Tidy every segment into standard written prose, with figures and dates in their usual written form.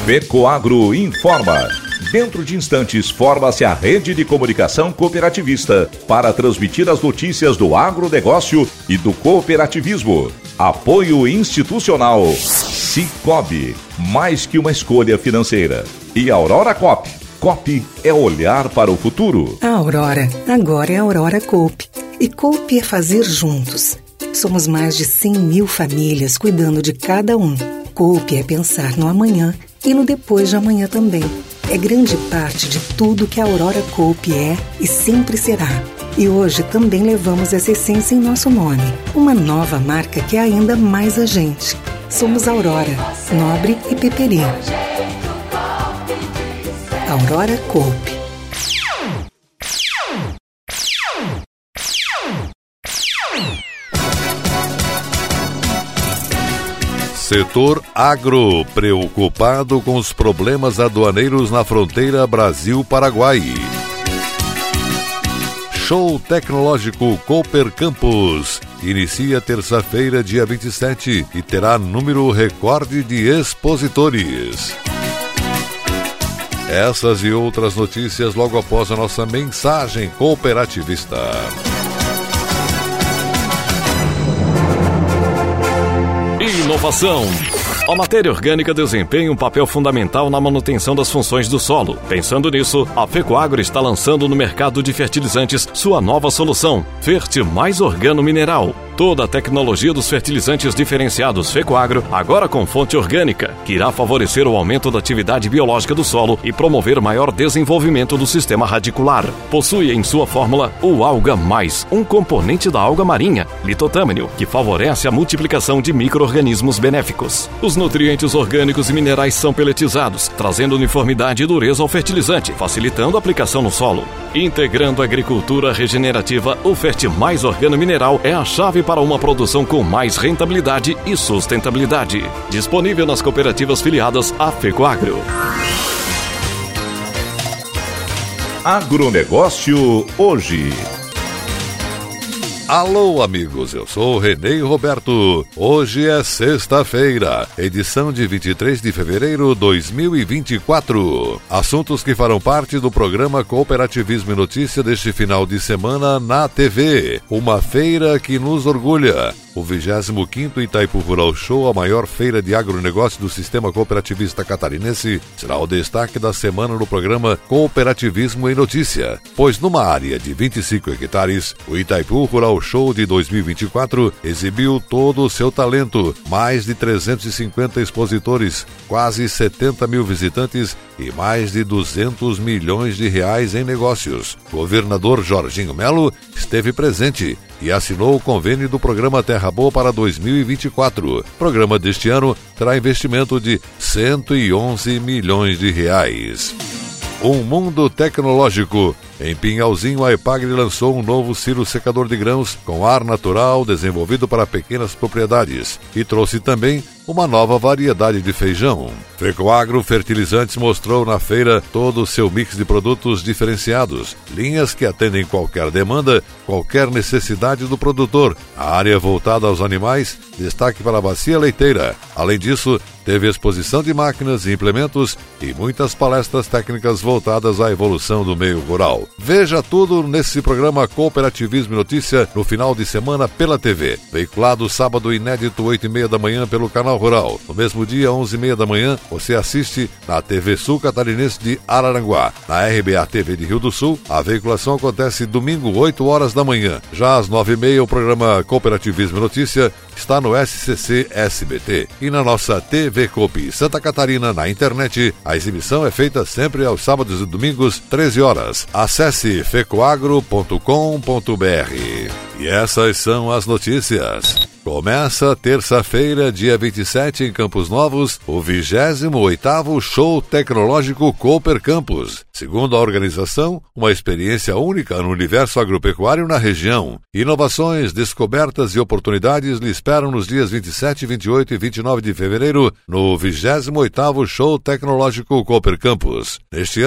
FECOAGRO informa. Dentro de instantes, forma-se a rede de comunicação cooperativista para transmitir as notícias do agronegócio e do cooperativismo. Apoio institucional. Cicobi, mais que uma escolha financeira. E Aurora Coop. Coop é olhar para o futuro. A Aurora, agora é a Aurora Coop. E Coop é fazer juntos. Somos mais de 100 mil famílias cuidando de cada um. Coop é pensar no amanhã e no depois de amanhã também. É grande parte de tudo que a Aurora Coop é e sempre será. E hoje também levamos essa essência em nosso nome. Uma nova marca que é ainda mais a gente. Somos Aurora, Nobre e Peperi. Aurora Coop. Setor agro, preocupado com os problemas aduaneiros na fronteira Brasil-Paraguai. Show Tecnológico Cooper Campus inicia terça-feira, dia 27, e terá número recorde de expositores. Essas e outras notícias logo após a nossa mensagem cooperativista. Inovação. A matéria orgânica desempenha um papel fundamental na manutenção das funções do solo. Pensando nisso, a FECOAGRO está lançando no mercado de fertilizantes sua nova solução, Fert Mais Organo Mineral. Toda a tecnologia dos fertilizantes diferenciados FECOAGRO, agora com fonte orgânica, que irá favorecer o aumento da atividade biológica do solo e promover maior desenvolvimento do sistema radicular. Possui em sua fórmula o Alga Mais, um componente da alga marinha, litotâmino, que favorece a multiplicação de micro-organismos benéficos. Os nutrientes orgânicos e minerais são peletizados, trazendo uniformidade e dureza ao fertilizante, facilitando a aplicação no solo. Integrando a agricultura regenerativa, o Fert Mais Organo Mineral é a chave para uma produção com mais rentabilidade e sustentabilidade. Disponível nas cooperativas filiadas à FECOAGRO. Agronegócio hoje. Alô, amigos, eu sou o Renê Roberto. Hoje é sexta-feira, edição de 23 de fevereiro de 2024. Assuntos que farão parte do programa Cooperativismo e Notícia deste final de semana na TV. Uma feira que nos orgulha. O 25º Itaipu Rural Show, a maior feira de agronegócio do sistema cooperativista catarinense, será o destaque da semana no programa Cooperativismo em Notícia, pois numa área de 25 hectares, o Itaipu Rural Show de 2024 exibiu todo o seu talento, mais de 350 expositores, quase 70 mil visitantes e mais de 200 milhões de reais em negócios. O governador Jorginho Melo esteve presente e assinou o convênio do programa Terra Boa para 2024. O programa deste ano terá investimento de 111 milhões de reais. Um mundo tecnológico. Em Pinhalzinho, a Epagre lançou um novo silo secador de grãos com ar natural desenvolvido para pequenas propriedades e trouxe também uma nova variedade de feijão. FECOAGRO Fertilizantes mostrou na feira todo o seu mix de produtos diferenciados, linhas que atendem qualquer demanda, qualquer necessidade do produtor. A área voltada aos animais, destaque para a bacia leiteira. Além disso, teve exposição de máquinas e implementos e muitas palestras técnicas voltadas à evolução do meio rural. Veja tudo nesse programa Cooperativismo e Notícia no final de semana pela TV. Veiculado sábado inédito 8h30 da manhã pelo Canal Rural. No mesmo dia, 11h30 da manhã, você assiste na TV Sul Catarinense de Araranguá. Na RBA TV de Rio do Sul, a veiculação acontece domingo, 8 horas da manhã. Já às 9h30, o programa Cooperativismo e Notícia está no SCC SBT. E na nossa TV Coop Santa Catarina, na internet, a exibição é feita sempre aos sábados e domingos, 13 horas. Acesse fecoagro.com.br. E essas são as notícias. Começa terça-feira, dia 27, em Campos Novos, o 28º Show Tecnológico Cooper Campus. Segundo a organização, uma experiência única no universo agropecuário na região. Inovações, descobertas e oportunidades lhe esperam nos dias 27, 28 e 29 de fevereiro, no 28º Show Tecnológico Cooper Campus. Neste ano,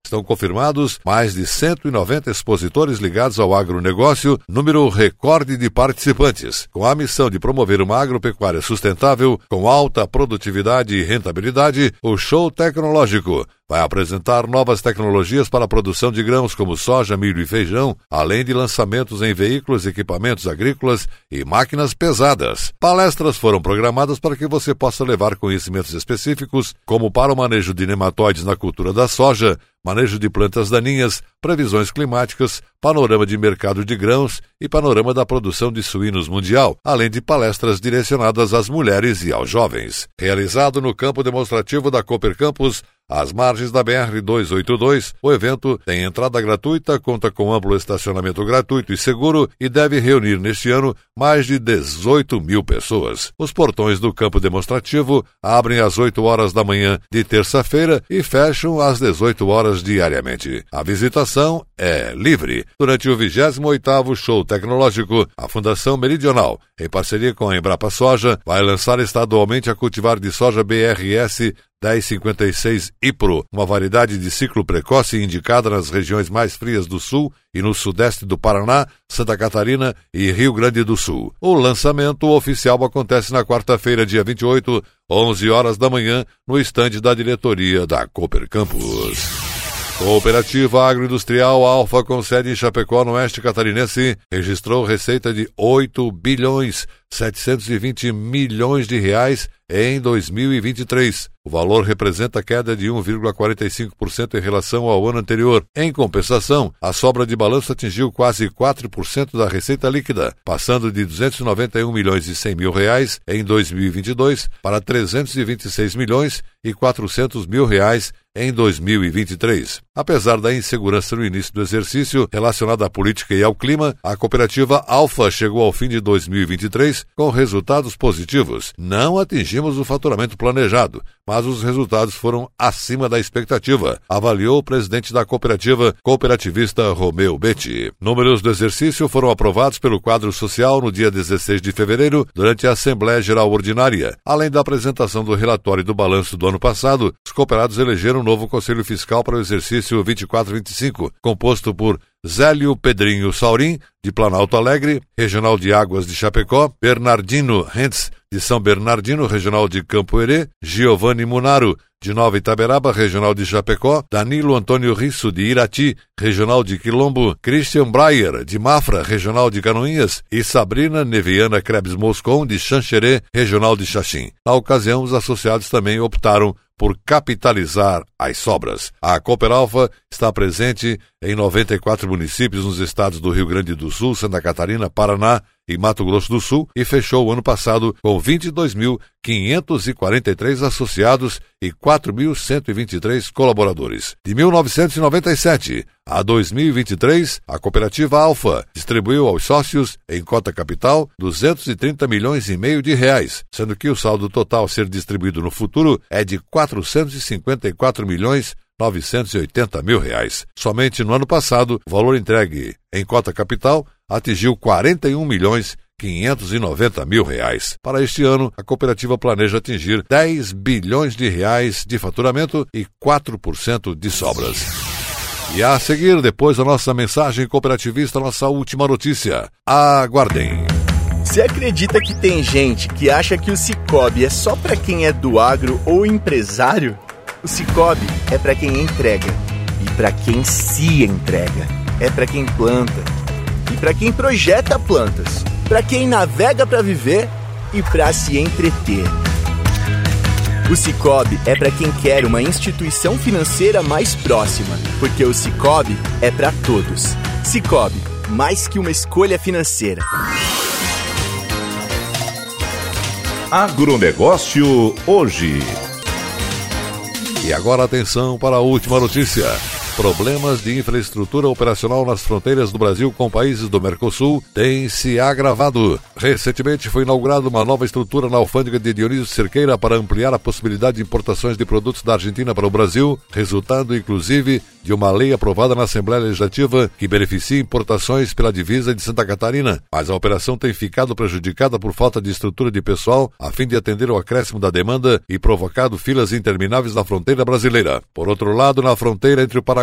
Estão confirmados mais de 190 expositores ligados ao agronegócio, número recorde de participantes, com a missão de promover uma agropecuária sustentável, com alta produtividade e rentabilidade. O show tecnológico vai apresentar novas tecnologias para a produção de grãos como soja, milho e feijão, além de lançamentos em veículos, equipamentos agrícolas e máquinas pesadas. Palestras foram programadas para que você possa levar conhecimentos específicos, como para o manejo de nematóides na cultura da soja, manejo de plantas daninhas, previsões climáticas, panorama de mercado de grãos e panorama da produção de suínos mundial, além de palestras direcionadas às mulheres e aos jovens. Realizado no campo demonstrativo da Cooper Campus, às margens da BR-282, o evento tem entrada gratuita, conta com amplo estacionamento gratuito e seguro e deve reunir neste ano mais de 18 mil pessoas. Os portões do campo demonstrativo abrem às 8 horas da manhã de terça-feira e fecham às 18 horas diariamente. A visitação é livre. Durante o 28º Show Tecnológico, a Fundação Meridional, em parceria com a Embrapa Soja, vai lançar estadualmente a cultivar de soja BRS 1056 IPRO, uma variedade de ciclo precoce indicada nas regiões mais frias do sul e no sudeste do Paraná, Santa Catarina e Rio Grande do Sul. O lançamento oficial acontece na quarta-feira, dia 28, 11 horas da manhã, no estande da diretoria da Cooper Campus. Cooperativa Agroindustrial Alfa, com sede em Chapecó, no oeste catarinense, registrou receita de 8.720 bilhões de reais em 2023. O valor representa queda de 1,45% em relação ao ano anterior. Em compensação, a sobra de balanço atingiu quase 4% da receita líquida, passando de 291 milhões e 100 mil reais em 2022 para 326 milhões e 400 mil reais em 2023. Apesar da insegurança no início do exercício relacionada à política e ao clima, a cooperativa Alfa chegou ao fim de 2023 com resultados positivos. Não atingimos o faturamento planejado, mas os resultados foram acima da expectativa, avaliou o presidente da cooperativa, cooperativista Romeu Betti. Números do exercício foram aprovados pelo quadro social no dia 16 de fevereiro, durante a Assembleia Geral Ordinária. Além da apresentação do relatório do balanço do ano passado, os cooperados elegeram um novo Conselho Fiscal para o exercício 24-25, composto por Zélio Pedrinho Saurim, de Planalto Alegre, Regional de Águas de Chapecó, Bernardino Hentz, de São Bernardino, Regional de Campo Herê, Giovanni Munaro, de Nova Itaberaba, Regional de Chapecó, Danilo Antônio Risso, de Irati, Regional de Quilombo, Christian Breyer, de Mafra, Regional de Canoinhas, e Sabrina Neviana Krebs Moscon, de Xanxerê, Regional de Xaxim. Na ocasião, os associados também optaram por capitalizar as sobras. A Cooper Alfa está presente em 94 municípios nos estados do Rio Grande do Sul, Santa Catarina, Paraná e Mato Grosso do Sul e fechou o ano passado com 22.543 associados e 4.123 colaboradores. De 1997 a 2023, a cooperativa Alfa distribuiu aos sócios, em cota capital, 230 milhões e meio de reais, sendo que o saldo total a ser distribuído no futuro é de 454 milhões 980 mil reais. Somente no ano passado, o valor entregue em cota capital atingiu 41 milhões 590 mil reais. Para este ano, a cooperativa planeja atingir 10 bilhões de reais de faturamento e 4% de sobras. E a seguir, depois da nossa mensagem cooperativista, nossa última notícia. Aguardem. Você acredita que tem gente que acha que o Sicoob é só para quem é do agro ou empresário? O Sicoob é para quem entrega e para quem se entrega. É para quem planta e para quem projeta plantas, para quem navega para viver e para se entreter. O Sicoob é para quem quer uma instituição financeira mais próxima, porque o Sicoob é para todos. Sicoob, mais que uma escolha financeira. Agronegócio hoje. E agora atenção para a última notícia. Problemas de infraestrutura operacional nas fronteiras do Brasil com países do Mercosul têm se agravado. Recentemente foi inaugurada uma nova estrutura na alfândega de Dionísio Cerqueira para ampliar a possibilidade de importações de produtos da Argentina para o Brasil, resultando inclusive de uma lei aprovada na Assembleia Legislativa que beneficia importações pela divisa de Santa Catarina. Mas a operação tem ficado prejudicada por falta de estrutura de pessoal a fim de atender ao acréscimo da demanda e provocado filas intermináveis na fronteira brasileira. Por outro lado, na fronteira entre o Paraguai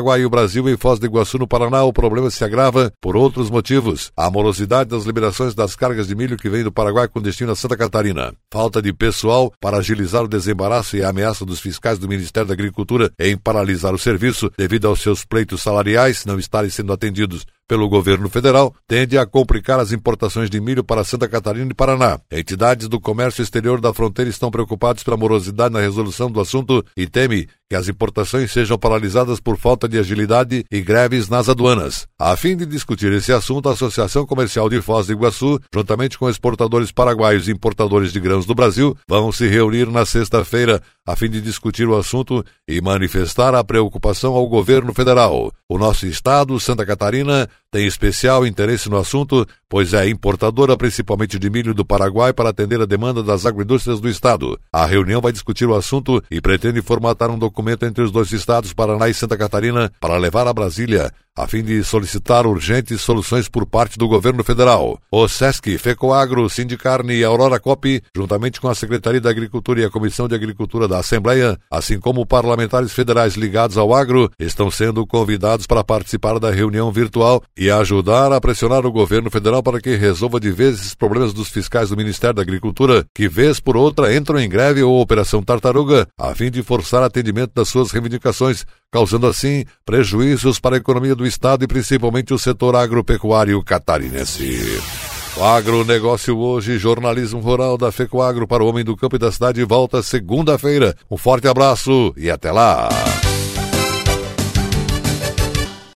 Paraguai e o Brasil em Foz do Iguaçu, no Paraná, o problema se agrava por outros motivos. A morosidade das liberações das cargas de milho que vem do Paraguai com destino a Santa Catarina. Falta de pessoal para agilizar o desembaraço e a ameaça dos fiscais do Ministério da Agricultura em paralisar o serviço devido aos seus pleitos salariais não estarem sendo atendidos pelo governo federal, tende a complicar as importações de milho para Santa Catarina e Paraná. Entidades do comércio exterior da fronteira estão preocupadas pela morosidade na resolução do assunto e temem que as importações sejam paralisadas por falta de agilidade e greves nas aduanas. A fim de discutir esse assunto, a Associação Comercial de Foz do Iguaçu, juntamente com exportadores paraguaios e importadores de grãos do Brasil, vão se reunir na sexta-feira a fim de discutir o assunto e manifestar a preocupação ao governo federal. O nosso estado, Santa Catarina, tem especial interesse no assunto, pois é importadora principalmente de milho do Paraguai para atender a demanda das agroindústrias do estado. A reunião vai discutir o assunto e pretende formatar um documento entre os dois estados, Paraná e Santa Catarina, para levar a Brasília, a fim de solicitar urgentes soluções por parte do governo federal. O SESC, FECOAGRO, Sindicarne e Aurora Coop, juntamente com a Secretaria da Agricultura e a Comissão de Agricultura da Assembleia, assim como parlamentares federais ligados ao agro, estão sendo convidados para participar da reunião virtual e ajudar a pressionar o governo federal para que resolva de vez esses problemas dos fiscais do Ministério da Agricultura, que vez por outra entram em greve ou operação tartaruga, a fim de forçar atendimento das suas reivindicações, causando assim prejuízos para a economia do estado e principalmente o setor agropecuário catarinense. O agronegócio hoje, jornalismo rural da FECOAGRO para o homem do campo e da cidade, volta segunda-feira. Um forte abraço e até lá!